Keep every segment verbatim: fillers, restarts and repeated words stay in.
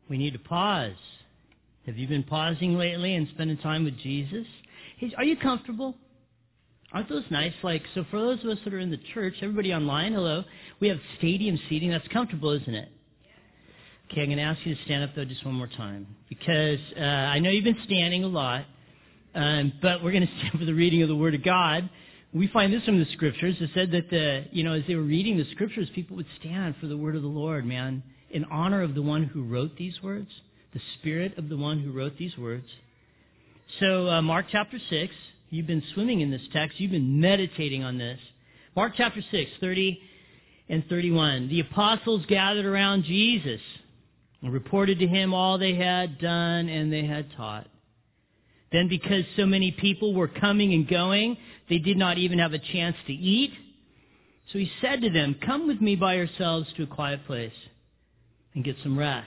We need to pause. Have you been pausing lately and spending time with Jesus? Hey, are you comfortable? Aren't those nice? Like, so for those of us that are in the church, everybody online, hello, we have stadium seating. That's comfortable, isn't it? Okay, I'm going to ask you to stand up, though, just one more time. Because uh, I know you've been standing a lot, um, but we're going to stand for the reading of the Word of God. We find this from the Scriptures. It said that, the, you know, as they were reading the Scriptures, people would stand for the Word of the Lord, man, in honor of the one who wrote these words, the Spirit of the one who wrote these words. So uh, Mark chapter six, you've been swimming in this text. You've been meditating on this. Mark chapter six, thirty and thirty-one. The apostles gathered around Jesus and reported to him all they had done and they had taught. Then because so many people were coming and going, they did not even have a chance to eat. So he said to them, "Come with me by yourselves to a quiet place and get some rest."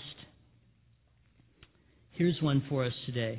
Here's one for us today.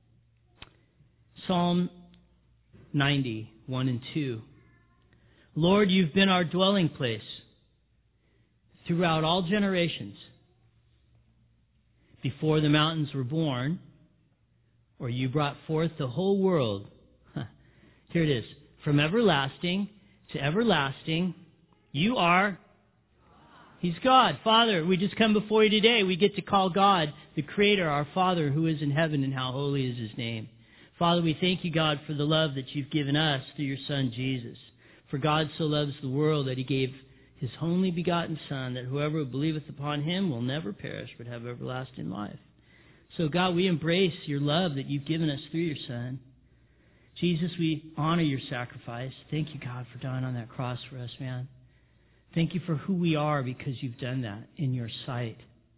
Psalm ninety, one and two. Lord, you've been our dwelling place throughout all generations. Before the mountains were born, or you brought forth the whole world. Huh. Here it is. From everlasting to everlasting, you are... He's God. Father, we just come before you today. We get to call God the Creator, our Father who is in heaven, and how holy is His name. Father, we thank you, God, for the love that you've given us through your Son, Jesus. For God so loves the world that he gave his only begotten Son, that whoever believeth upon him will never perish, but have everlasting life. So, God, we embrace your love that you've given us through your Son. Jesus, we honor your sacrifice. Thank you, God, for dying on that cross for us, man. Thank you for who we are because you've done that in your sight.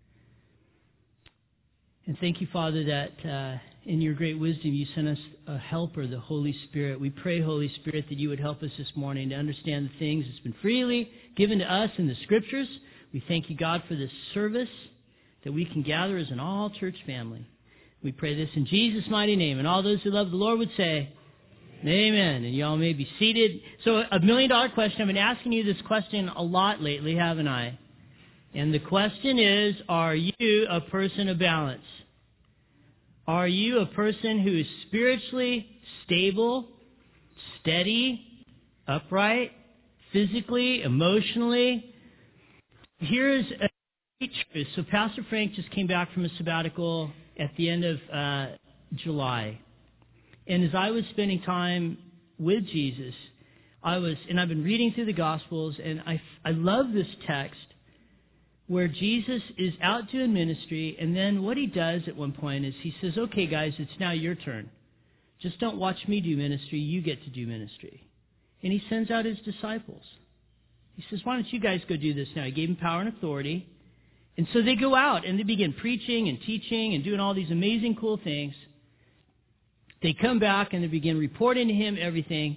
And thank you, Father, that uh, in your great wisdom you sent us a helper, the Holy Spirit. We pray, Holy Spirit, that you would help us this morning to understand the things that's been freely given to us in the Scriptures. We thank you, God, for this service that we can gather as an all-church family. We pray this in Jesus' mighty name. And all those who love the Lord would say, Amen. And y'all may be seated. So a million-dollar question. I've been asking you this question a lot lately, haven't I? And the question is, are you a person of balance? Are you a person who is spiritually stable, steady, upright, physically, emotionally? Here's a truth. So Pastor Frank just came back from a sabbatical at the end of uh, July. And as I was spending time with Jesus, I was, and I've been reading through the Gospels, and I, I love this text where Jesus is out doing ministry, and then what he does at one point is he says, okay, guys, it's now your turn. Just don't watch me do ministry, you get to do ministry. And he sends out his disciples. He says, why don't you guys go do this now? He gave them power and authority. And so they go out, and they begin preaching and teaching and doing all these amazing, cool things. They come back and they begin reporting to him everything.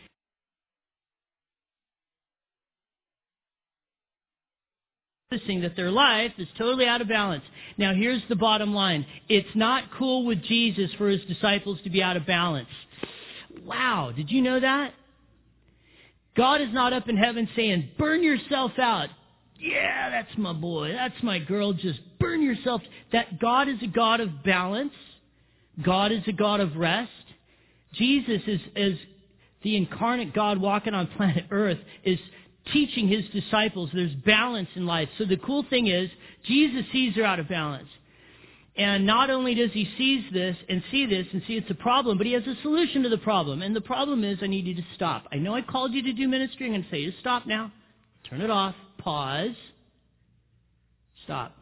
Noticing that their life is totally out of balance. Now here's the bottom line. It's not cool with Jesus for his disciples to be out of balance. Wow, did you know that? God is not up in heaven saying, burn yourself out. Yeah, that's my boy. That's my girl. Just burn yourself. That God is a God of balance. God is a God of rest. Jesus is, is the incarnate God walking on planet Earth, is teaching his disciples there's balance in life. So the cool thing is, Jesus sees they're out of balance. And not only does he see this and see this and see it's a problem, but he has a solution to the problem. And the problem is, I need you to stop. I know I called you to do ministry. I'm going to say, just stop now. Turn it off. Pause. Stop.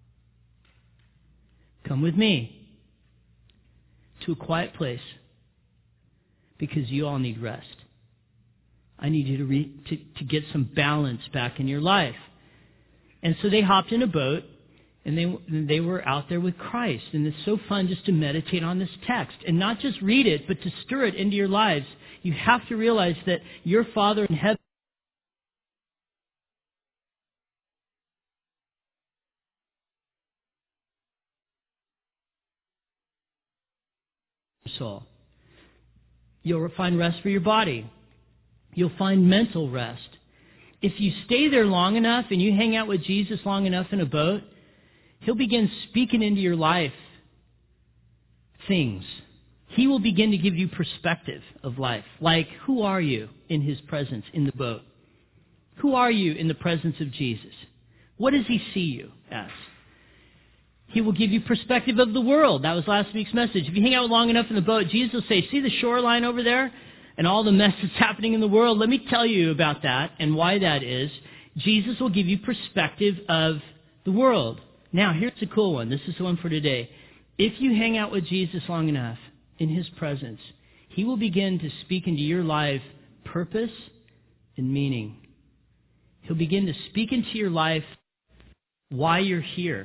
Come with me to a quiet place, because you all need rest. I need you to, re- to, to get some balance back in your life. And so they hopped in a boat, and they, they were out there with Christ. And it's so fun just to meditate on this text, and not just read it, but to stir it into your lives. You have to realize that your Father in heaven soul. You'll find rest for your body. You'll find mental rest. If you stay there long enough and you hang out with Jesus long enough in a boat, He'll begin speaking into your life things. He will begin to give you perspective of life. Like, who are you in His presence in the boat? Who are you in the presence of Jesus? What does He see you as? He will give you perspective of the world. That was last week's message. If you hang out long enough in the boat, Jesus will say, see the shoreline over there and all the mess that's happening in the world? Let me tell you about that and why that is. Jesus will give you perspective of the world. Now, here's the cool one. This is the one for today. If you hang out with Jesus long enough in His presence, He will begin to speak into your life purpose and meaning. He'll begin to speak into your life why you're here.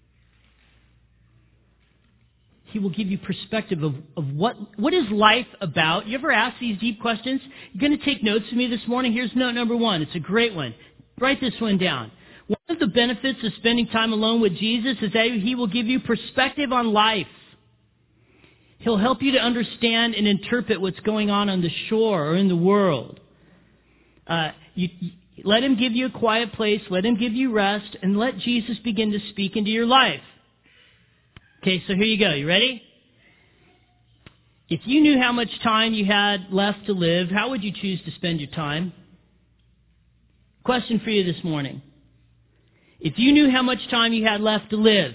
He will give you perspective of, of what, what is life about. You ever ask these deep questions? You're going to take notes with me this morning. Here's note number one. It's a great one. Write this one down. One of the benefits of spending time alone with Jesus is that He will give you perspective on life. He'll help you to understand and interpret what's going on on the shore or in the world. Uh, you, you, let Him give you a quiet place. Let Him give you rest. And let Jesus begin to speak into your life. Okay, so here you go. You ready? If you knew how much time you had left to live, how would you choose to spend your time? Question for you this morning. If you knew how much time you had left to live,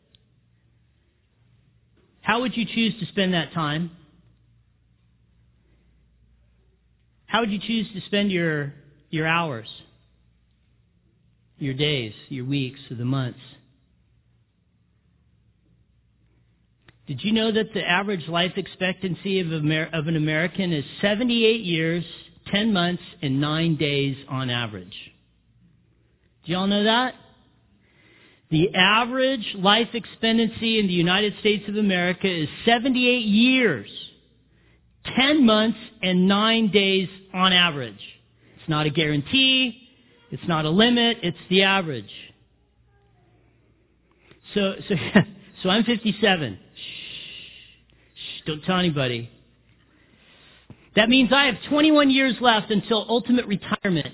how would you choose to spend that time? How would you choose to spend your, your hours, your days, your weeks, or the months? Did you know that the average life expectancy of, Amer- of an American is seventy-eight years, ten months, and nine days on average? Do you all know that? The average life expectancy in the United States of America is seventy-eight years, ten months, and nine days on average. It's not a guarantee. It's not a limit. It's the average. So, so, so I'm fifty-seven. Shh, don't tell anybody. That means I have twenty-one years left until ultimate retirement.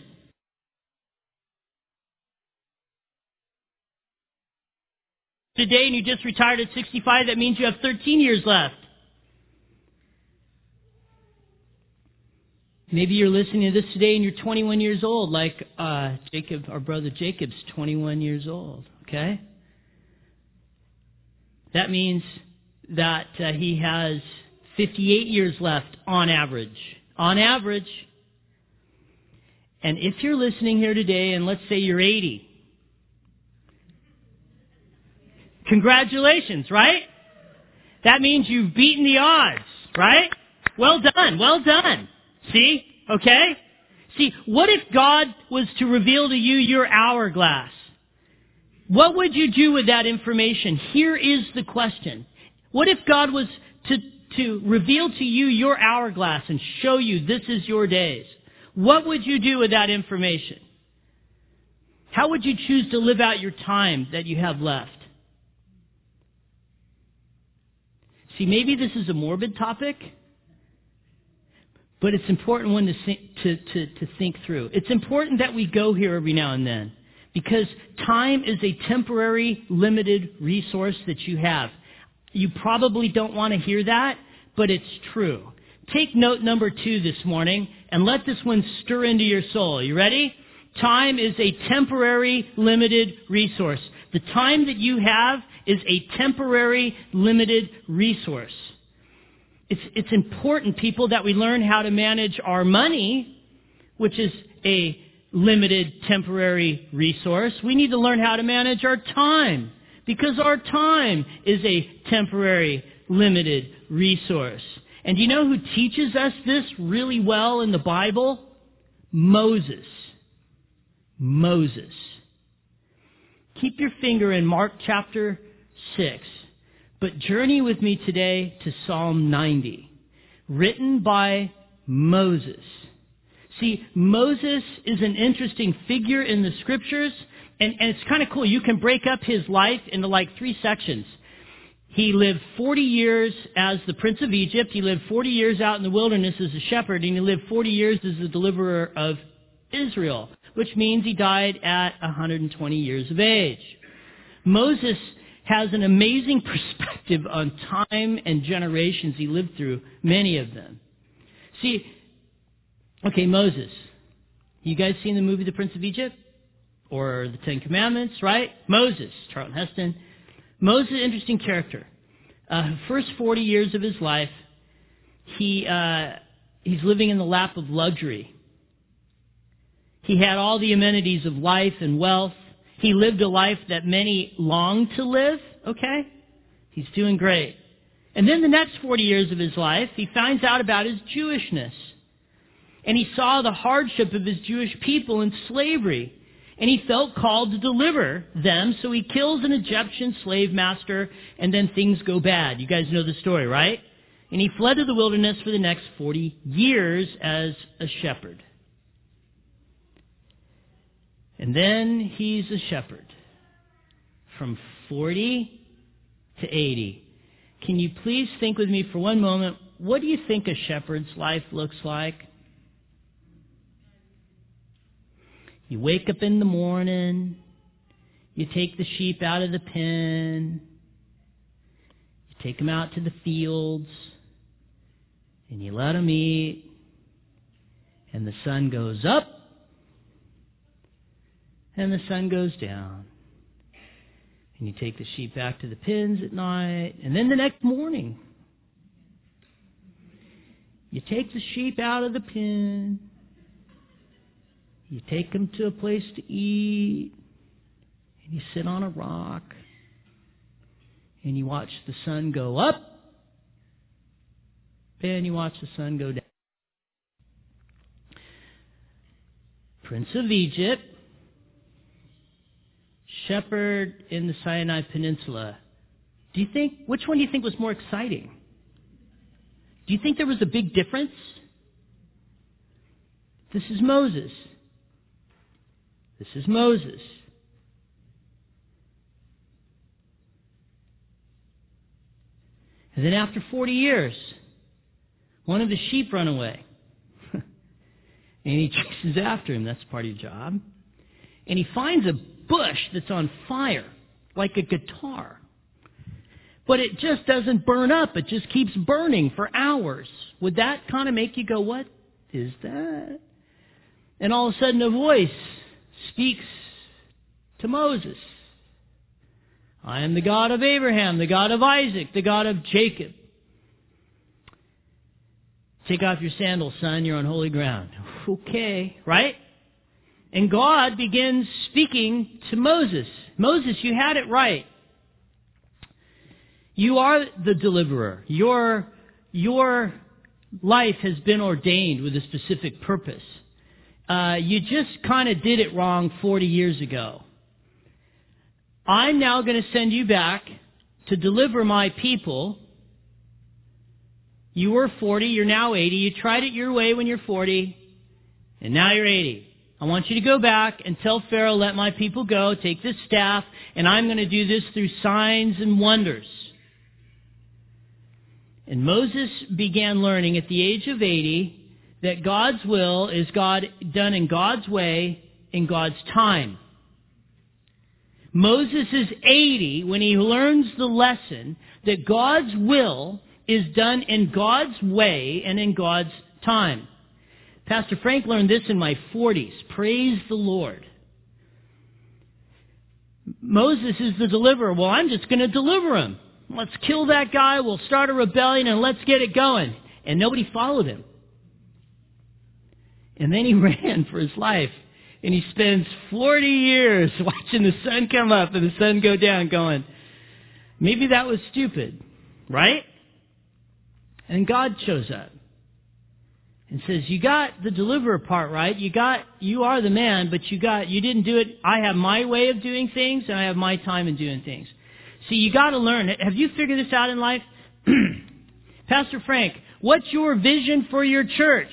Today and you just retired at sixty-five, that means you have thirteen years left. Maybe you're listening to this today and you're twenty-one years old, like uh, Jacob, our brother Jacob's twenty-one years old, okay? That means that uh, he has fifty-eight years left on average. On average. And if you're listening here today and let's say you're eighty, congratulations, right? That means you've beaten the odds, right? Well done, well done. See? Okay? See, what if God was to reveal to you your hourglass? What would you do with that information? Here is the question. What if God was to, to reveal to you your hourglass and show you this is your days? What would you do with that information? How would you choose to live out your time that you have left? See, maybe this is a morbid topic, but it's important one to, think, to, to, to think through. It's important that we go here every now and then because time is a temporary, limited resource that you have. You probably don't want to hear that, but it's true. Take note number two this morning and let this one stir into your soul. You ready? Time is a temporary, limited resource. The time that you have is a temporary, limited resource. It's, it's important, people, that we learn how to manage our money, which is a limited, temporary resource. We need to learn how to manage our time, because our time is a temporary, limited resource. And do you know who teaches us this really well in the Bible? Moses. Moses. Keep your finger in Mark chapter six. But journey with me today to Psalm ninety, written by Moses. See, Moses is an interesting figure in the Scriptures, and, and it's kind of cool. You can break up his life into like three sections. He lived forty years as the Prince of Egypt. He lived forty years out in the wilderness as a shepherd, and he lived forty years as the deliverer of Israel, which means he died at one hundred twenty years of age. Moses has an amazing perspective on time and generations he lived through, many of them. See, okay, Moses. You guys seen the movie The Prince of Egypt? Or The Ten Commandments, right? Moses, Charlton Heston. Moses, interesting character. Uh, first forty years of his life, he uh, he's living in the lap of luxury. He had all the amenities of life and wealth. He lived a life that many long to live, okay? He's doing great. And then the next forty years of his life, he finds out about his Jewishness. And he saw the hardship of his Jewish people in slavery. And he felt called to deliver them, so he kills an Egyptian slave master, and then things go bad. You guys know the story, right? And he fled to the wilderness for the next forty years as a shepherd. And then he's a shepherd. From forty to eighty. Can you please think with me for one moment, what do you think a shepherd's life looks like? You wake up in the morning, you take the sheep out of the pen, you take them out to the fields, and you let them eat, and the sun goes up, and the sun goes down. And you take the sheep back to the pens at night, and then the next morning, you take the sheep out of the pen, you take them to a place to eat, and you sit on a rock, and you watch the sun go up, and you watch the sun go down. Prince of Egypt, shepherd in the Sinai Peninsula. Do you think, which one do you think was more exciting? Do you think there was a big difference? This is Moses. This is Moses. And then after forty years, one of the sheep run away. And he chases after him. That's part of your job. And he finds a bush that's on fire, like a guitar. But it just doesn't burn up. It just keeps burning for hours. Would that kind of make you go, what is that? And all of a sudden a voice speaks to Moses. I am the God of Abraham, the God of Isaac, the God of Jacob. Take off your sandals, son. You're on holy ground. Okay, right? And God begins speaking to Moses. Moses, you had it right. You are the deliverer. Your, your life has been ordained with a specific purpose. Uh, you just kind of did it wrong forty years ago. I'm now going to send you back to deliver my people. You were forty, you're now eighty. You tried it your way when you're forty, and now you're eighty. I want you to go back and tell Pharaoh, let my people go, take this staff, and I'm going to do this through signs and wonders. And Moses began learning at the age of eighty that God's will is God done in God's way, in God's time. Moses is eighty when he learns the lesson that God's will is done in God's way and in God's time. Pastor Frank learned this in my forties. Praise the Lord. Moses is the deliverer. Well, I'm just going to deliver him. Let's kill that guy. We'll start a rebellion and let's get it going. And nobody followed him. And then he ran for his life. And he spends forty years watching the sun come up and the sun go down going, maybe that was stupid, right? And God shows up and says, you got the deliverer part right. You got, you are the man, but you got, you didn't do it. I have my way of doing things and I have my time in doing things. See, you got to learn. Have you figured this out in life? Pastor Frank, what's your vision for your church?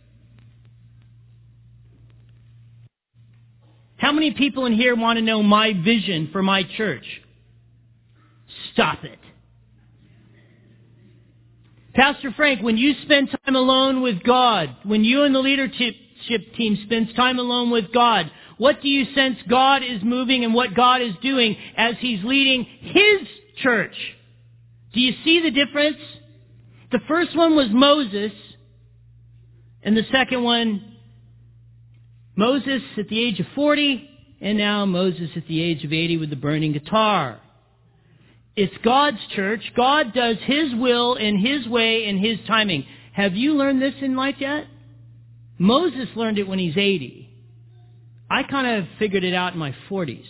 How many people in here want to know my vision for my church? Stop it. Pastor Frank, when you spend time alone with God, when you and the leadership team spends time alone with God, What do you sense God is moving and what God is doing as He's leading His church? Do you see the difference? The first one was Moses, and the second one, Moses at the age of forty, and now Moses at the age of eighty with the burning guitar. It's God's church. God does His will in His way in His timing. Have you learned this in life yet? Moses learned it when he's eighty. I kind of figured it out in my forties.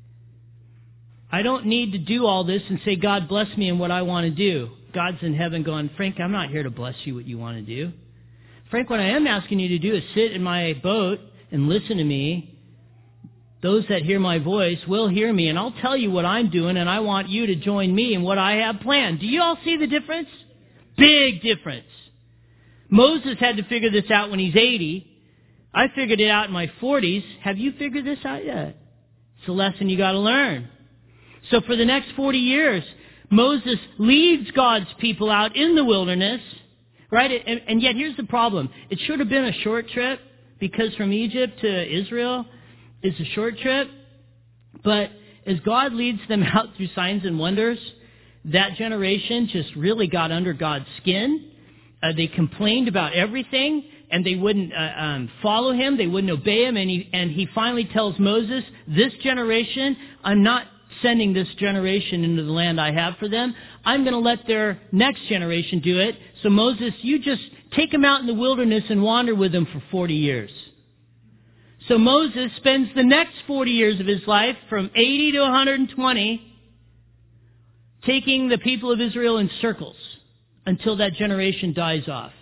I don't need to do all this and say, God bless me in what I want to do. God's in heaven going, Frank, I'm not here to bless you what you want to do. Frank, what I am asking you to do is sit in my boat and listen to me. Those that hear my voice will hear me, and I'll tell you what I'm doing, and I want you to join me in what I have planned. Do you all see the difference? Big difference. Moses had to figure this out when he's eighty. I figured it out in my forties. Have you figured this out yet? It's a lesson you got to learn. So for the next forty years, Moses leads God's people out in the wilderness, right? And, and yet here's the problem. It should have been a short trip, because from Egypt to Israel is a short trip. But as God leads them out through signs and wonders, that generation just really got under God's skin. Uh, they complained about everything, and they wouldn't uh, um, follow Him. They wouldn't obey Him. And he, and he finally tells Moses, this generation, I'm not sending this generation into the land I have for them. I'm going to let their next generation do it. So Moses, you just take them out in the wilderness and wander with them for forty years. So Moses spends the next forty years of his life, from eighty to one hundred twenty, taking the people of Israel in circles until that generation dies off.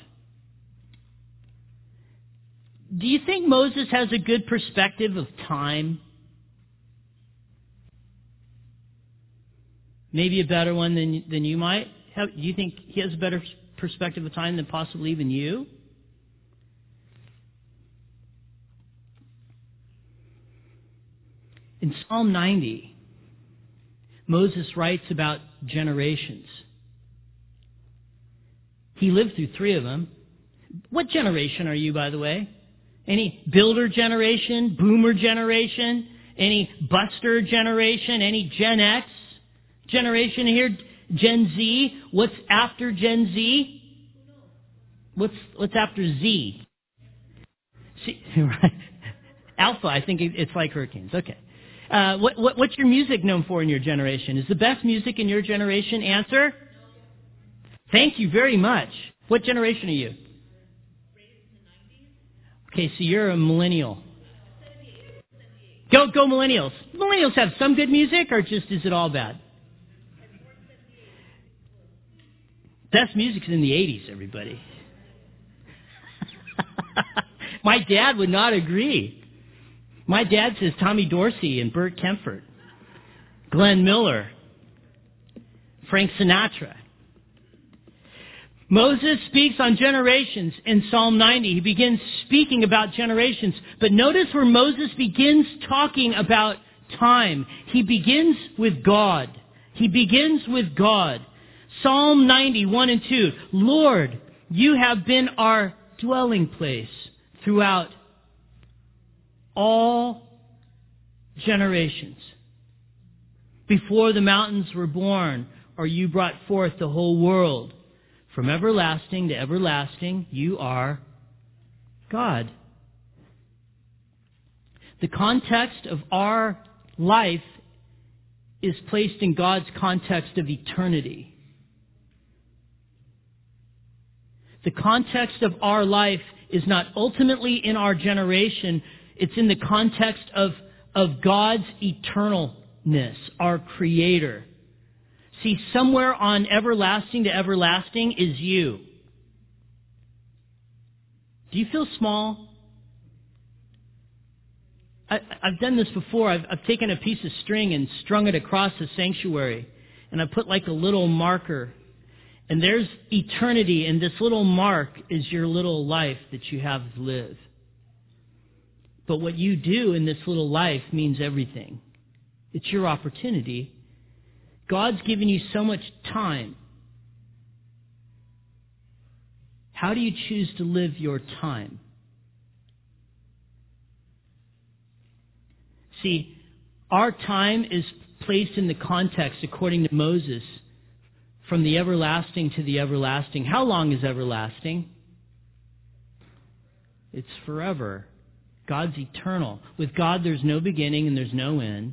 Do you think Moses has a good perspective of time? Maybe a better one than, than you might have. Do you think he has a better perspective of time than possibly even you? In Psalm ninety, Moses writes about generations. He lived through three of them. What generation are you, by the way? Any builder generation, boomer generation, any buster generation, any Gen X generation here, Gen Z? What's after Gen Z? What's what's after Z? See, right. Alpha, I think it's like hurricanes. Okay. Uh, what, what what's your music known for in your generation? Is the best music in your generation? Answer? Thank you very much. What generation are you? Okay, so you're a millennial. Go, go millennials. Millennials have some good music, or just is it all bad? Best music's in the eighties, everybody. My dad would not agree. My dad says Tommy Dorsey and Burt Kempfert, Glenn Miller, Frank Sinatra. Moses speaks on generations in Psalm ninety. He begins speaking about generations. But notice where Moses begins talking about time. He begins with God. He begins with God. Psalm ninety, one and two. Lord, you have been our dwelling place throughout all generations. Before the mountains were born, or you brought forth the whole world. From everlasting to everlasting, you are God. The context of our life is placed in God's context of eternity. The context of our life is not ultimately in our generation. It's in the context of, of God's eternalness, our Creator. See, somewhere on everlasting to everlasting is you. Do you feel small? I, I've done this before. I've, I've taken a piece of string and strung it across the sanctuary. And I put like a little marker. And there's eternity, and this little mark is your little life that you have to live. But what you do in this little life means everything. It's your opportunity. God's given you so much time. How do you choose to live your time? See, our time is placed in the context, according to Moses, from the everlasting to the everlasting. How long is everlasting? It's forever. God's eternal. With God, there's no beginning and there's no end.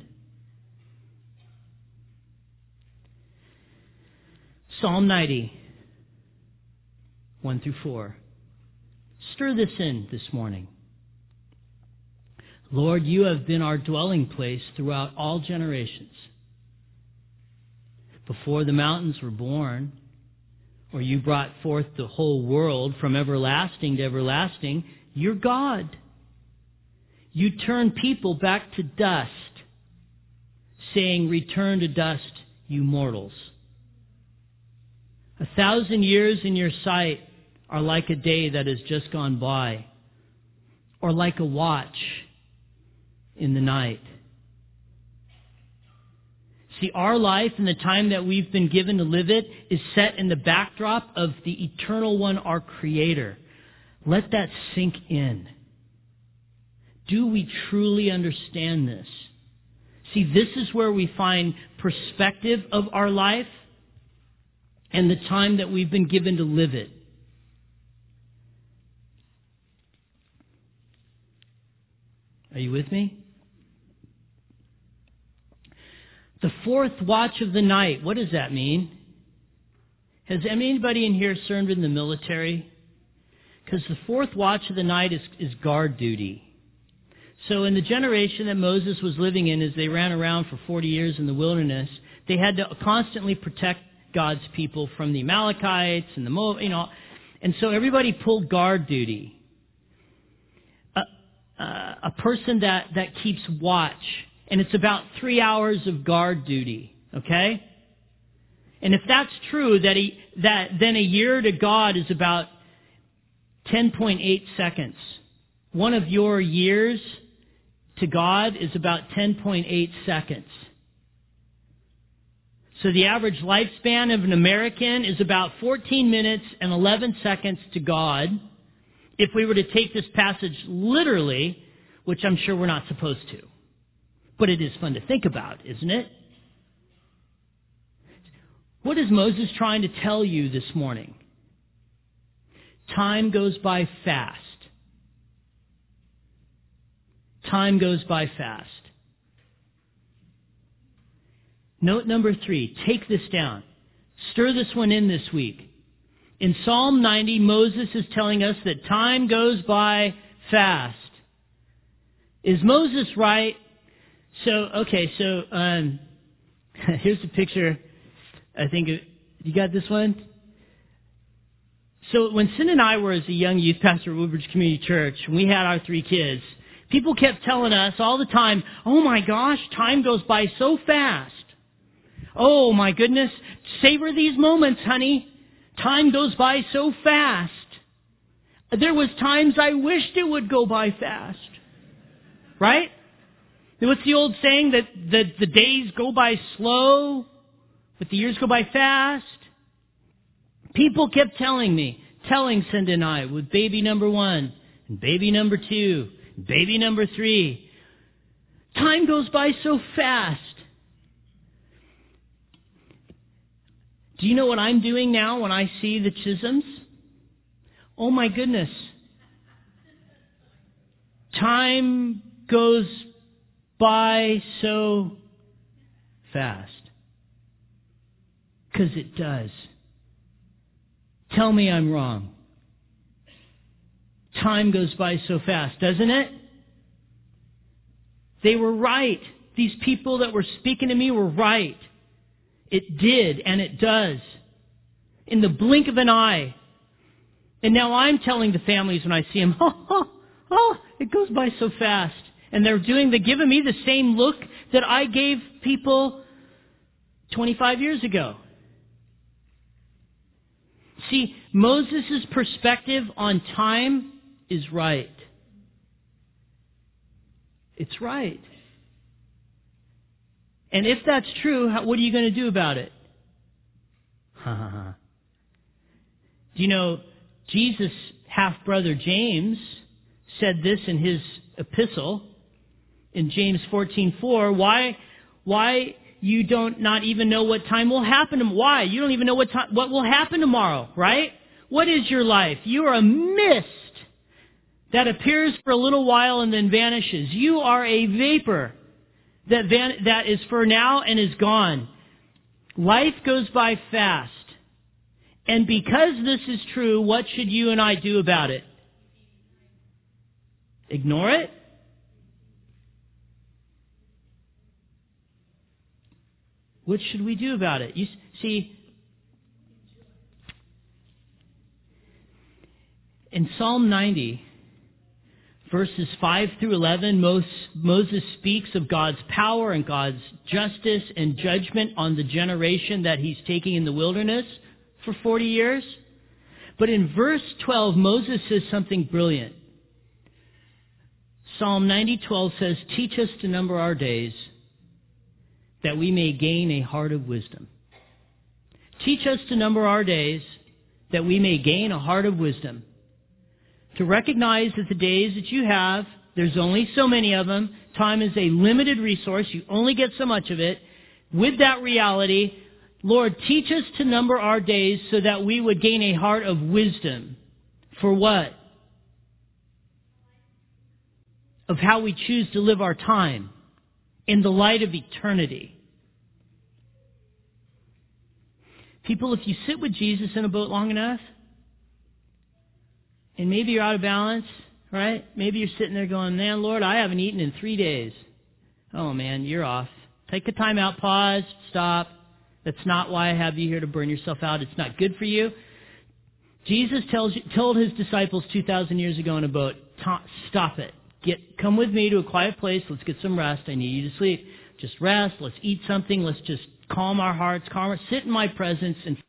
Psalm ninety, one through four. Stir this in this morning. Lord, you have been our dwelling place throughout all generations. Before the mountains were born, or you brought forth the whole world from everlasting to everlasting, you're God. You turn people back to dust, saying, return to dust, you mortals. A thousand years in your sight are like a day that has just gone by, or like a watch in the night. See, our life and the time that we've been given to live it is set in the backdrop of the Eternal One, our Creator. Let that sink in. Do we truly understand this? See, this is where we find perspective of our life and the time that we've been given to live it. Are you with me? The fourth watch of the night, what does that mean? Has anybody in here served in the military? Because the fourth watch of the night is, is guard duty. So in the generation that Moses was living in, as they ran around for forty years in the wilderness, they had to constantly protect God's people from the Amalekites and the Moab, you know, and so everybody pulled guard duty. A, uh, a person that, that keeps watch. And it's about three hours of guard duty, okay? And if that's true, that he, that then a year to God is about ten point eight seconds. One of your years to God is about ten point eight seconds. So the average lifespan of an American is about fourteen minutes and eleven seconds to God. If we were to take this passage literally, which I'm sure we're not supposed to. But it is fun to think about, isn't it? What is Moses trying to tell you this morning? Time goes by fast. Time goes by fast. Note number three. Take this down. Stir this one in this week. In Psalm ninety, Moses is telling us that time goes by fast. Is Moses right? So, okay, so um, here's a picture. I think, it, you got this one? So when Sin and I were as a young youth pastor at Woodbridge Community Church, we had our three kids, people kept telling us all the time, oh my gosh, time goes by so fast. Oh my goodness, savor these moments, honey. Time goes by so fast. There was times I wished it would go by fast. Right? What's the old saying that the, the days go by slow, but the years go by fast? People kept telling me, telling Cindy and I, with baby number one, and baby number two, and baby number three, time goes by so fast. Do you know what I'm doing now when I see the Chisholms? Oh my goodness. Time goes by so fast. Because it does. Tell me I'm wrong. Time goes by so fast, doesn't it? They were right. These people that were speaking to me were right. It did, and it does. In the blink of an eye. And now I'm telling the families when I see them, oh, oh, oh, it goes by so fast. And they're doing, they're giving me the same look that I gave people twenty-five years ago. See, Moses' perspective on time is right. It's right. And if that's true, what are you going to do about it? Ha ha ha. Do you know, Jesus' half-brother James said this in his epistle. in James fourteen four, why, why you don't not even know what time will happen. Why? You don't even know what time, what will happen tomorrow, right? What is your life? You are a mist that appears for a little while and then vanishes. You are a vapor that van, that is for now and is gone. Life goes by fast. And because this is true, what should you and I do about it? Ignore it? What should we do about it? You see, in Psalm ninety, verses five through eleven, Moses speaks of God's power and God's justice and judgment on the generation that he's taking in the wilderness for forty years. But in verse twelve, Moses says something brilliant. Psalm ninety twelve says, "Teach us to number our days, that we may gain a heart of wisdom." Teach us to number our days, that we may gain a heart of wisdom. To recognize that the days that you have, there's only so many of them. Time is a limited resource. You only get so much of it. With that reality, Lord, teach us to number our days so that we would gain a heart of wisdom. For what? Of how we choose to live our time in the light of eternity. People, if you sit with Jesus in a boat long enough, and maybe you're out of balance, right? Maybe you're sitting there going, "Man, Lord, I haven't eaten in three days. Oh, man, you're off. Take a time out, pause, stop. That's not why I have you here to burn yourself out. It's not good for you." Jesus tells you, told his disciples two thousand years ago in a boat, "Stop it. Get, come with me to a quiet place. Let's get some rest. I need you to sleep. Just rest. Let's eat something. Let's just calm our hearts. Calm our, sit in my presence and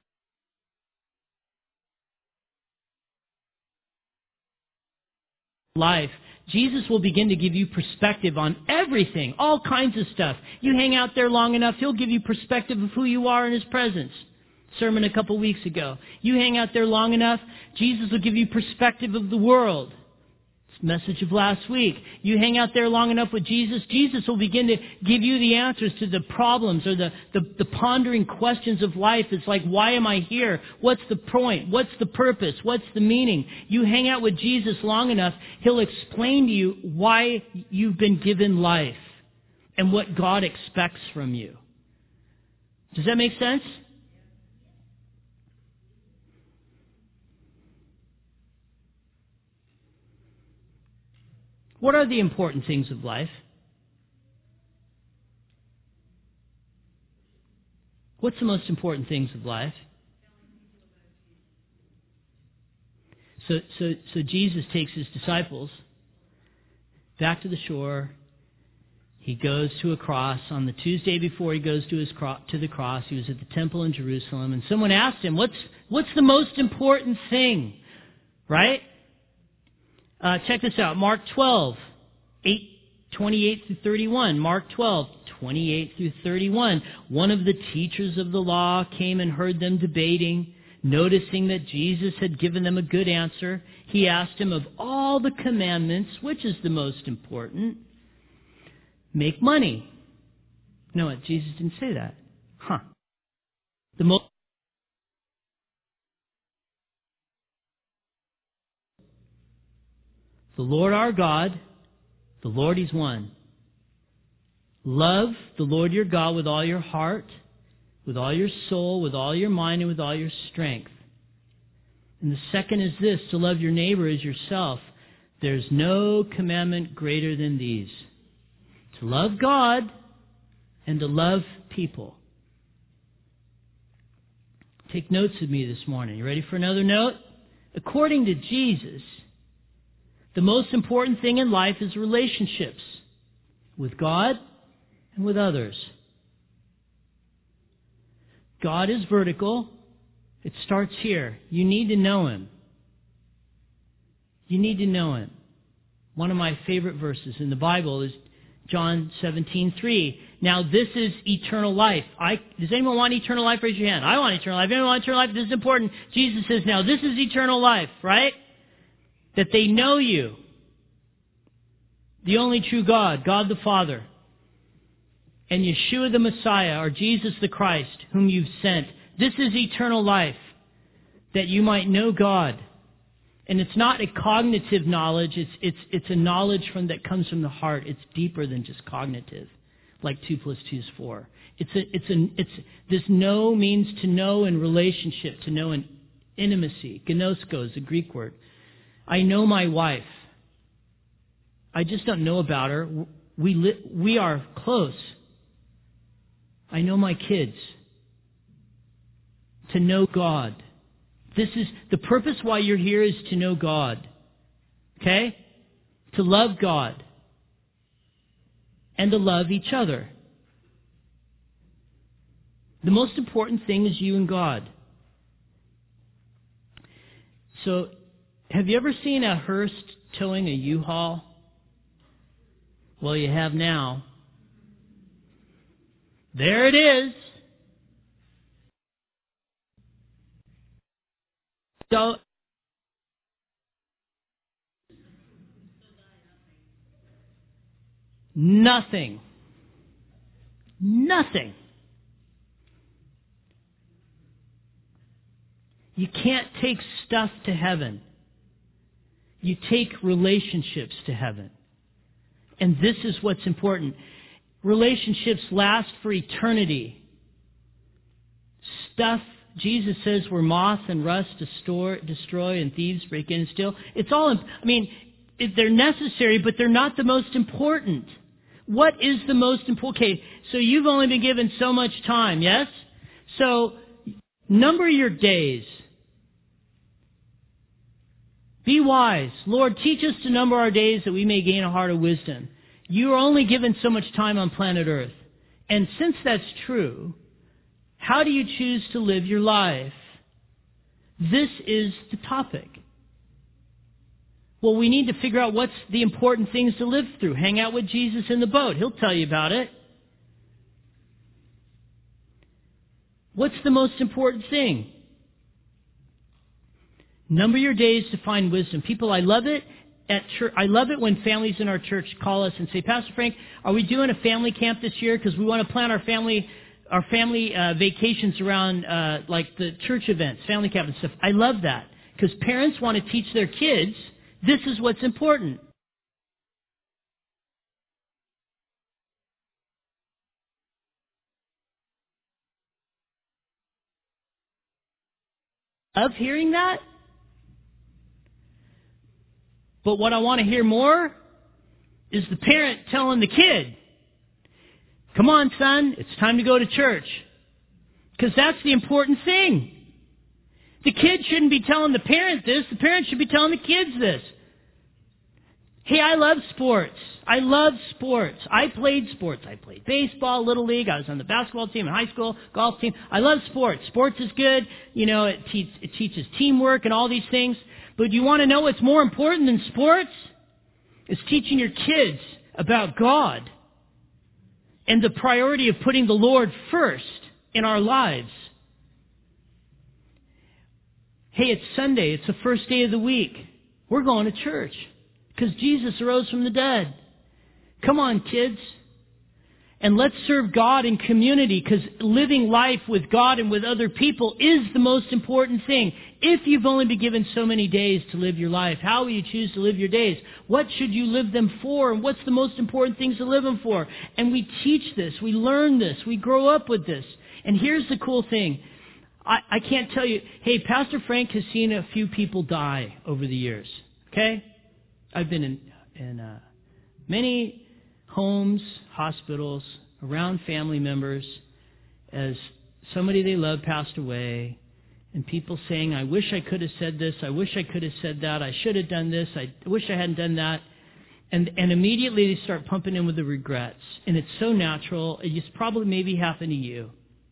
life." Jesus will begin to give you perspective on everything, all kinds of stuff. You hang out there long enough, he'll give you perspective of who you are in his presence. Sermon a couple weeks ago. You hang out there long enough, Jesus will give you perspective of the world. Message of last week. You hang out there long enough with Jesus, Jesus will begin to give you the answers to the problems or the, the, the pondering questions of life. It's like, why am I here? What's the point? What's the purpose? What's the meaning? You hang out with Jesus long enough, he'll explain to you why you've been given life and what God expects from you. Does that make sense? What are the important things of life? What's the most important things of life? So, so, so Jesus takes his disciples back to the shore. He goes to a cross. On the Tuesday before he goes to his cro- to the cross, he was at the temple in Jerusalem, and someone asked him, "What's what's the most important thing?" Right? Uh, check this out. Mark twelve, eight, twenty-eight through thirty-one. Mark twelve, twenty-eight through thirty-one. One of the teachers of the law came and heard them debating. Noticing that Jesus had given them a good answer, he asked him, "Of all the commandments, which is the most important?" "Make money." No, Jesus didn't say that. Huh. The most The Lord our God, the Lord, he's one. Love the Lord your God with all your heart, with all your soul, with all your mind, and with all your strength. And the second is this, to love your neighbor as yourself. There's no commandment greater than these. To love God and to love people. Take notes with me this morning. You ready for another note? According to Jesus, the most important thing in life is relationships with God and with others. God is vertical. It starts here. You need to know him. You need to know him. One of my favorite verses in the Bible is John seventeen three. Now this is eternal life. I, does anyone want eternal life? Raise your hand. I want eternal life. Anyone want eternal life? This is important. Jesus says, now this is eternal life, right? That they know you, the only true God, God the Father, and Yeshua the Messiah, or Jesus the Christ, whom you've sent. This is eternal life, that you might know God. And it's not a cognitive knowledge, it's it's it's a knowledge from that comes from the heart. It's deeper than just cognitive, like two plus two is four. It's a it's a it's this know means to know in relationship, to know in intimacy. Gnosko is a Greek word. I know my wife. I just don't know about her. We li- we are close. I know my kids. To know God. This is the purpose why you're here, is to know God. Okay? To love God. And to love each other. The most important thing is you and God. So, have you ever seen a hearse towing a U-Haul? Well, you have now. There it is. So, nothing. Nothing. You can't take stuff to heaven. You take relationships to heaven. And this is what's important. Relationships last for eternity. Stuff, Jesus says, where moth and rust destroy, destroy and thieves break in and steal. It's all, I mean, they're necessary, but they're not the most important. What is the most important? Okay, so you've only been given so much time, yes? So, number your days. Be wise. Lord, teach us to number our days that we may gain a heart of wisdom. You are only given so much time on planet Earth. And since that's true, how do you choose to live your life? This is the topic. Well, we need to figure out what's the important things to live through. Hang out with Jesus in the boat. He'll tell you about it. What's the most important thing? Number your days to find wisdom. People, I love it at church. I love it when families in our church call us and say, Pastor Frank, are we doing a family camp this year? Because we want to plan our family our family uh, vacations around uh, like the church events, family camp and stuff. I love that because parents want to teach their kids this is what's important. Of hearing that? But what I want to hear more is the parent telling the kid, come on, son, it's time to go to church. Because that's the important thing. The kid shouldn't be telling the parent this. The parent should be telling the kids this. Hey, I love sports. I love sports. I played sports. I played baseball, Little League. I was on the basketball team in high school, golf team. I love sports. Sports is good. You know, it, te- it teaches teamwork and all these things. But you want to know what's more important than sports? It's teaching your kids about God and the priority of putting the Lord first in our lives. Hey, it's Sunday. It's the first day of the week. We're going to church because Jesus arose from the dead. Come on, kids. And let's serve God in community because living life with God and with other people is the most important thing. If you've only been given so many days to live your life, how will you choose to live your days? What should you live them for? And what's the most important things to live them for? And we teach this. We learn this. We grow up with this. And here's the cool thing. I, I can't tell you, hey, Pastor Frank has seen a few people die over the years. Okay? I've been in, in uh, many homes, hospitals, around family members as somebody they love passed away, and people saying, I wish I could have said this, I wish I could have said that, I should have done this, I wish I hadn't done that. And and immediately they start pumping in with the regrets. And it's so natural. It's probably maybe happened to you.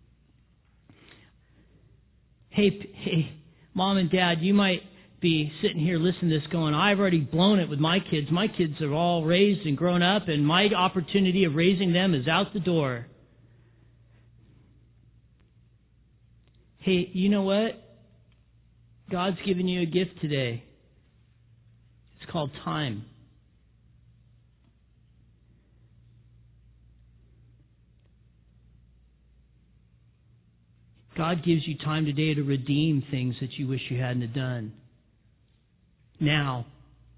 Hey, hey, mom and dad, you might be sitting here listening to this going, I've already blown it with my kids. My kids are all raised and grown up, and my opportunity of raising them is out the door. Hey, you know what? God's given you a gift today. It's called time. God gives you time today to redeem things that you wish you hadn't have done. Now.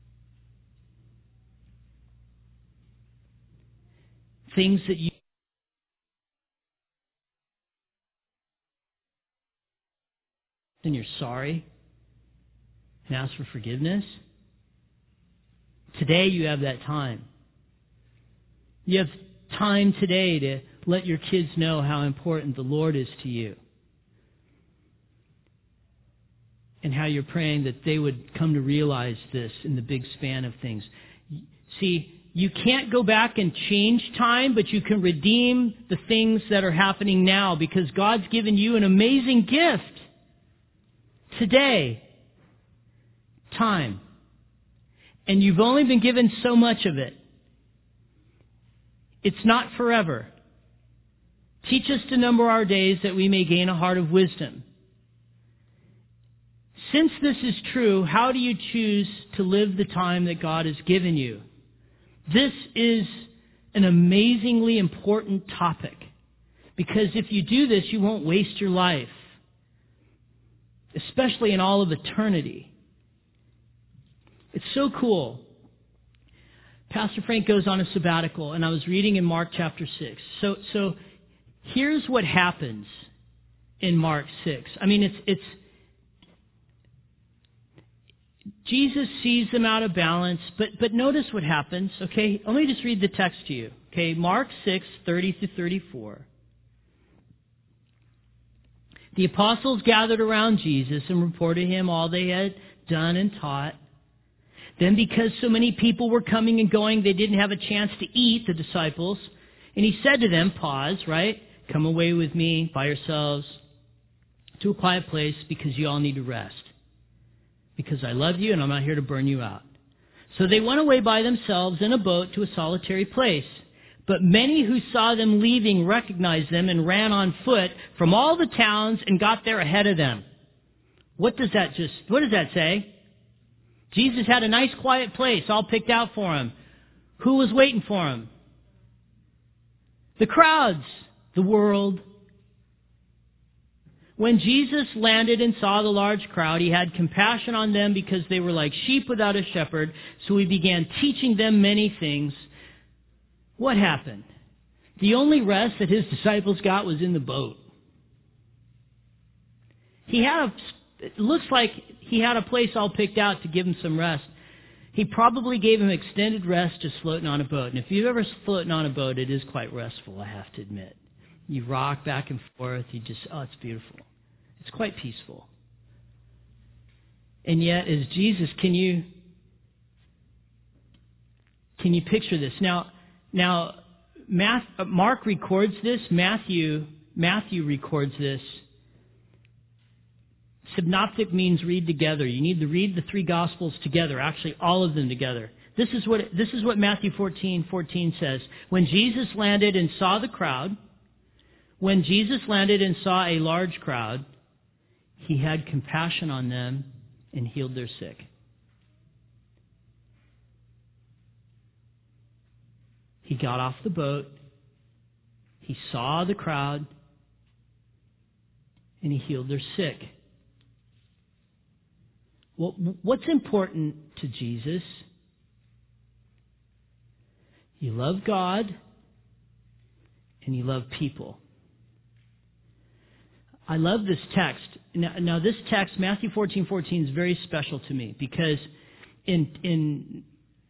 Things that you and you're sorry and ask for forgiveness. Today you have that time. You have time today to let your kids know how important the Lord is to you. And how you're praying that they would come to realize this in the big span of things. See, you can't go back and change time, but you can redeem the things that are happening now because God's given you an amazing gift. Today. Time. And you've only been given so much of it. It's not forever. Teach us to number our days that we may gain a heart of wisdom. Since this is true, how do you choose to live the time that God has given you? This is an amazingly important topic. Because if you do this, you won't waste your life. Especially in all of eternity. It's so cool. Pastor Frank goes on a sabbatical, and I was reading in Mark chapter six. So, so here's what happens in Mark six. I mean, it's it's Jesus sees them out of balance, but but notice what happens. Okay, let me just read the text to you. Okay, Mark six thirty through thirty-four. The apostles gathered around Jesus and reported to him all they had done and taught. Then because so many people were coming and going, they didn't have a chance to eat, the disciples. And he said to them, pause, right? Come away with me by yourselves to a quiet place because you all need to rest. Because I love you and I'm not here to burn you out. So they went away by themselves in a boat to a solitary place. But many who saw them leaving recognized them and ran on foot from all the towns and got there ahead of them. What does that just, what does that say? Jesus had a nice quiet place all picked out for him. Who was waiting for him? The crowds, the world. When Jesus landed and saw the large crowd, he had compassion on them because they were like sheep without a shepherd. So he began teaching them many things. What happened? The only rest that his disciples got was in the boat. He had a, it looks like he had a place all picked out to give him some rest. He probably gave him extended rest just floating on a boat. And if you've ever floated on a boat, it is quite restful, I have to admit. You rock back and forth. You just, oh, it's beautiful. It's quite peaceful. And yet, as Jesus, can you, can you picture this? Now, now, Mark records this. Matthew, Matthew records this. Synoptic means read together. You need to read the three Gospels together, actually all of them together. This is what, this is what Matthew fourteen fourteen says. When Jesus landed and saw the crowd, when Jesus landed and saw a large crowd, he had compassion on them and healed their sick. He got off the boat, he saw the crowd, and he healed their sick. Well, what's important to Jesus? You love God and you love people. I love this text. Now, now this text, Matthew fourteen fourteen, is very special to me because in in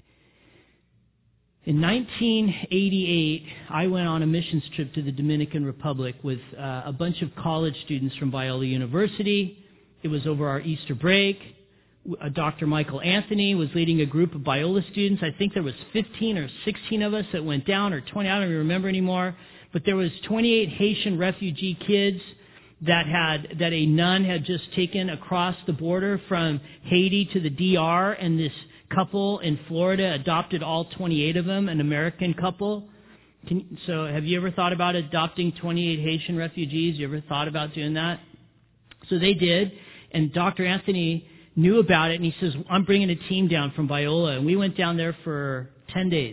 in nineteen eighty-eight, I went on a missions trip to the Dominican Republic with uh, a bunch of college students from Biola University. It was over our Easter break. Uh, Doctor Michael Anthony was leading a group of Biola students. I think there was fifteen or sixteen of us that went down, or twenty, I don't even remember anymore. But there was twenty-eight Haitian refugee kids that had that a nun had just taken across the border from Haiti to the D R, and this couple in Florida adopted all twenty-eight of them, an American couple. Can, so have you ever thought about adopting twenty-eight Haitian refugees? You ever thought about doing that? So they did, and Doctor Anthony knew about it, and he says, I'm bringing a team down from Biola. And we went down there for ten days.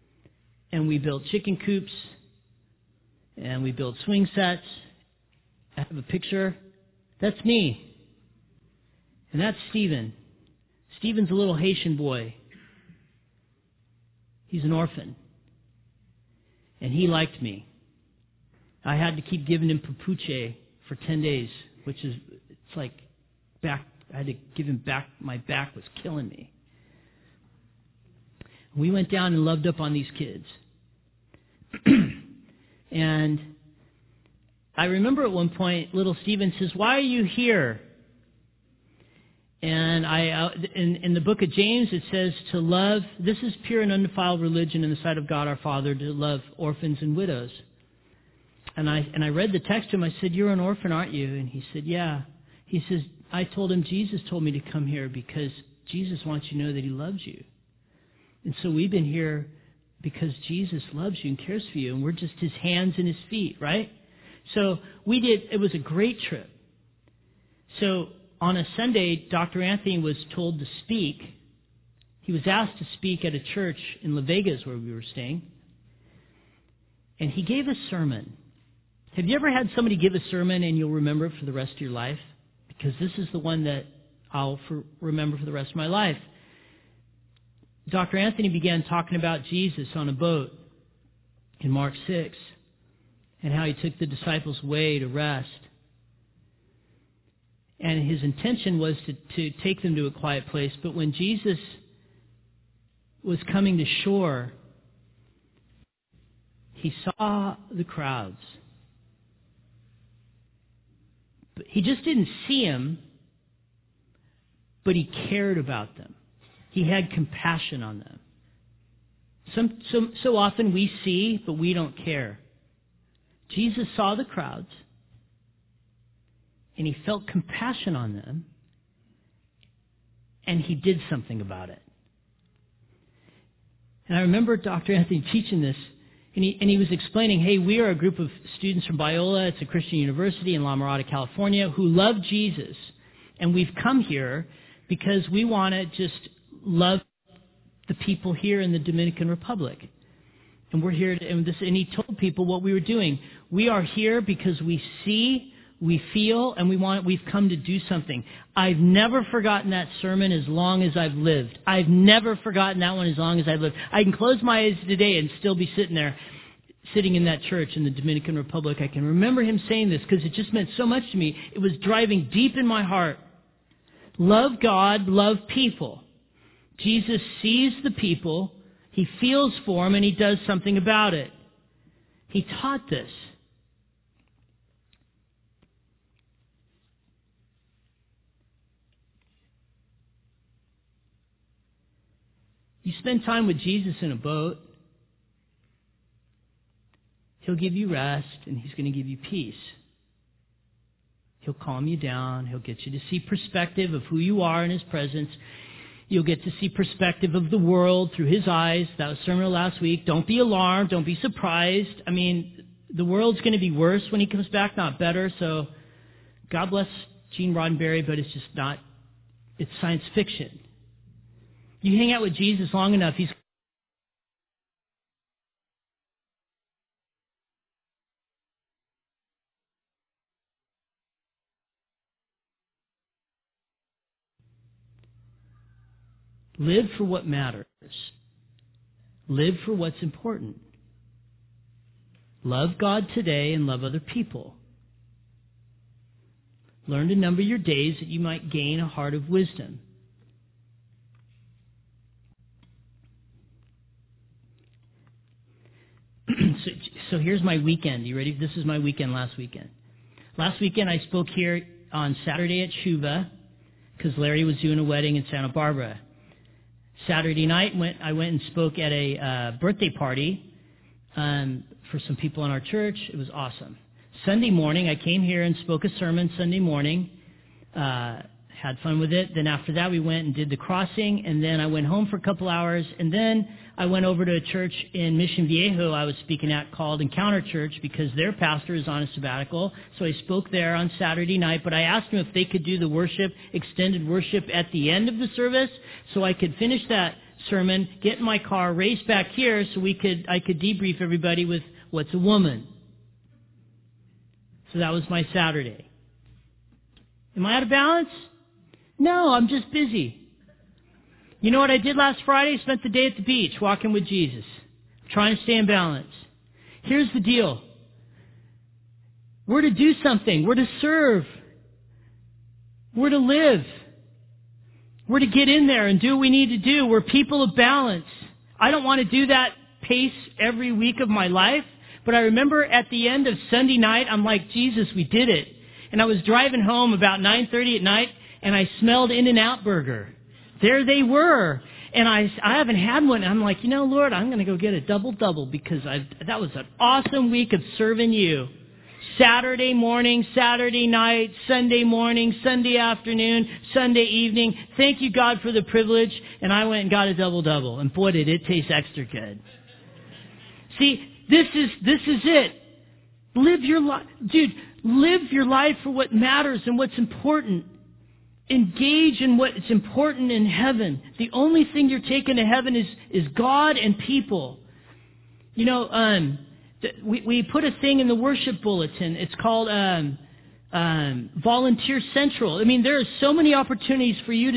And we built chicken coops, and we built swing sets, I have a picture. That's me. And that's Stephen. Stephen's a little Haitian boy. He's an orphan. And he liked me. I had to keep giving him papuche for ten days, which is, it's like back, I had to give him back, my back was killing me. We went down and loved up on these kids. And I remember at one point, little Stephen says, "Why are you here?" And I, uh, in, in the book of James, it says to love, this is pure and undefiled religion in the sight of God our Father, to love orphans and widows. And I, and I read the text to him. I said, "You're an orphan, aren't you?" And he said, "Yeah." He says, "I told him Jesus told me to come here because Jesus wants you to know that he loves you. And so we've been here because Jesus loves you and cares for you, and we're just his hands and his feet," right? So we did, it was a great trip. So on a Sunday, Doctor Anthony was told to speak. He was asked to speak at a church in La Vegas where we were staying. And he gave a sermon. Have you ever had somebody give a sermon and you'll remember it for the rest of your life? Because this is the one that I'll for, remember for the rest of my life. Doctor Anthony began talking about Jesus on a boat in Mark six and how he took the disciples away to rest. And his intention was to, to take them to a quiet place. But when Jesus was coming to shore, he saw the crowds. But he just didn't see them, but he cared about them. He had compassion on them. Some, so, so often we see, but we don't care. Jesus saw the crowds, and he felt compassion on them, and he did something about it. And I remember Doctor Anthony teaching this, and he, and he was explaining, hey, we are a group of students from Biola, it's a Christian university in La Mirada, California, who love Jesus, and we've come here because we want to just love the people here in the Dominican Republic. And we're here, to, and, this, and he told people what we were doing. We are here because we see, we feel, and we want. We've come to do something. I've never forgotten that sermon as long as I've lived. I've never forgotten that one as long as I've lived. I can close my eyes today and still be sitting there, sitting in that church in the Dominican Republic. I can remember him saying this because it just meant so much to me. It was driving deep in my heart. Love God, love people. Jesus sees the people. He feels for them, and he does something about it. He taught this. You spend time with Jesus in a boat, he'll give you rest, and he's going to give you peace. He'll calm you down. He'll get you to see perspective of who you are in his presence. You'll get to see perspective of the world through his eyes. That was sermon last week. Don't be alarmed. Don't be surprised. I mean, the world's going to be worse when he comes back, not better. So God bless Gene Roddenberry, but it's just not, it's science fiction. You hang out with Jesus long enough, he's live for what matters. Live for what's important. Love God today and love other people. Learn to number your days that you might gain a heart of wisdom. so, so here's my weekend. You ready? This is my weekend last weekend. Last weekend I spoke here on Saturday at Shuva because Larry was doing a wedding in Santa Barbara. Saturday night, went, I went and spoke at a uh, birthday party um, for some people in our church. It was awesome. Sunday morning, I came here and spoke a sermon Sunday morning. Uh, had fun with it. Then after that, we went and did the crossing. And then I went home for a couple hours. And then I went over to a church in Mission Viejo I was speaking at called Encounter Church because their pastor is on a sabbatical. So I spoke there on Saturday night. But I asked them if they could do the worship, extended worship at the end of the service so I could finish that sermon, get in my car, race back here so we could I could debrief everybody with what's a woman. So that was my Saturday. Am I out of balance? No, I'm just busy. You know what I did last Friday? I spent the day at the beach walking with Jesus, trying to stay in balance. Here's the deal. We're to do something. We're to serve. We're to live. We're to get in there and do what we need to do. We're people of balance. I don't want to do that pace every week of my life, but I remember at the end of Sunday night, I'm like, Jesus, we did it. And I was driving home about nine thirty at night, and I smelled In-N-Out Burger. There they were. And I, I haven't had one. I'm like, you know, Lord, I'm going to go get a double-double because I, that was an awesome week of serving you. Saturday morning, Saturday night, Sunday morning, Sunday afternoon, Sunday evening. Thank you, God, for the privilege. And I went and got a double-double. And boy, did it taste extra good. See, this is, this is it. Live your life. Dude, live your life for what matters and what's important. Engage in what's important in heaven. The only thing you're taking to heaven is, is God and people. You know, um, th- we, we put a thing in the worship bulletin. It's called um, um, Volunteer Central. I mean, there are so many opportunities for you to...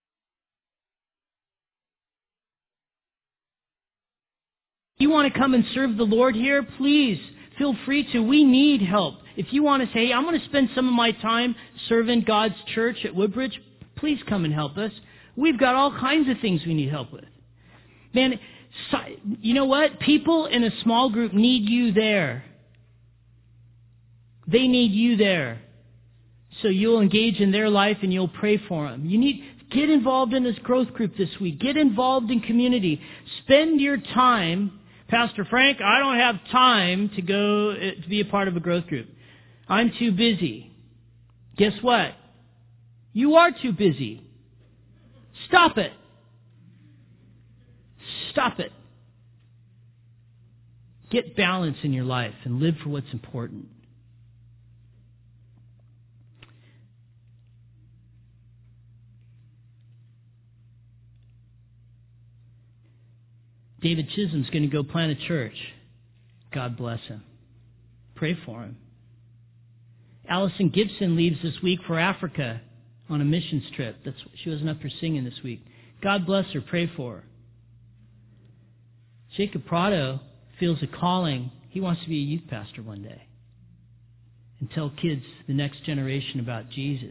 You want to come and serve the Lord here? Please, feel free to. We need help. If you want to say, hey, I'm going to spend some of my time serving God's church at Woodbridge, please come and help us. We've got all kinds of things we need help with. Man, you know what? People in a small group need you there. They need you there. So you'll engage in their life and you'll pray for them. You need, get involved in this growth group this week. Get involved in community. Spend your time. Pastor Frank, I don't have time to go to be a part of a growth group. I'm too busy. Guess what? You are too busy. Stop it. Stop it. Get balance in your life and live for what's important. David Chisholm's going to go plant a church. God bless him. Pray for him. Allison Gibson leaves this week for Africa on a missions trip. That's she wasn't up for singing this week. God bless her. Pray for her. Jacob Prado feels a calling. He wants to be a youth pastor one day and tell kids, the next generation, about Jesus.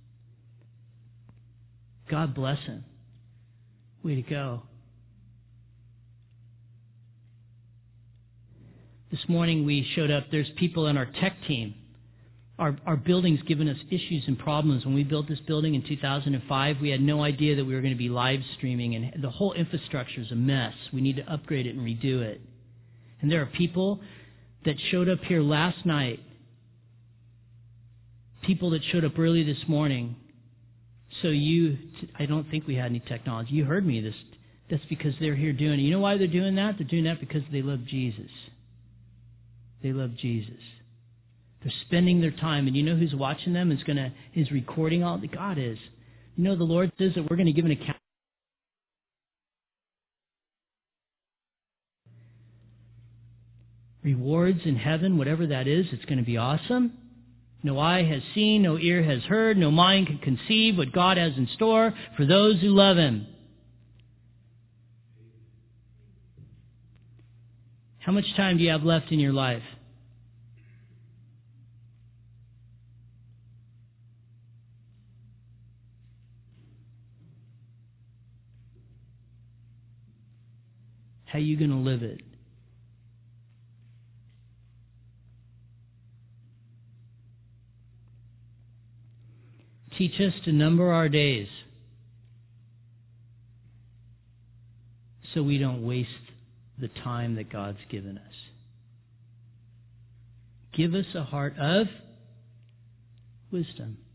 God bless him. Way to go. This morning we showed up. There's people on our tech team. Our, our building's given us issues and problems. When we built this building in two thousand five, we had no idea that we were going to be live streaming, and the whole infrastructure is a mess. We need to upgrade it and redo it. And there are people that showed up here last night, people that showed up early this morning. So you, I don't think we had any technology. You heard me. This, that's because they're here doing it. You know why they're doing that? They're doing that because they love Jesus. They love Jesus. They're spending their time, and you know who's watching them? Is going to is recording all the God is. You know the Lord says that we're going to give an account. Rewards in heaven, whatever that is, it's going to be awesome. No eye has seen, no ear has heard, no mind can conceive what God has in store for those who love Him. How much time do you have left in your life? How are you going to live it? Teach us to number our days so we don't waste the time that God's given us. Give us a heart of wisdom.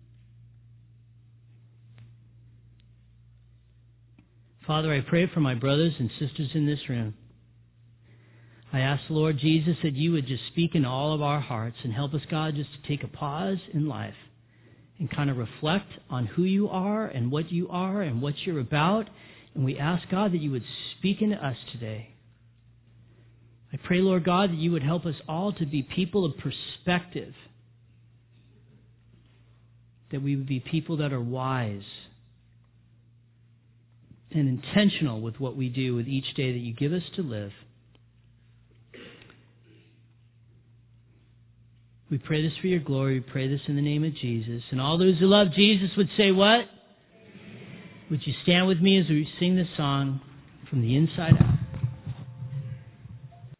Father, I pray for my brothers and sisters in this room. I ask, Lord Jesus, that you would just speak in all of our hearts and help us, God, just to take a pause in life and kind of reflect on who you are and what you are and what you're about. And we ask, God, that you would speak into us today. I pray, Lord God, that you would help us all to be people of perspective that we would be people that are wise and intentional with what we do with each day that you give us to live. We pray this for your glory. We pray this in the name of Jesus. And all those who love Jesus would say what? Would you stand with me as we sing this song from the inside out?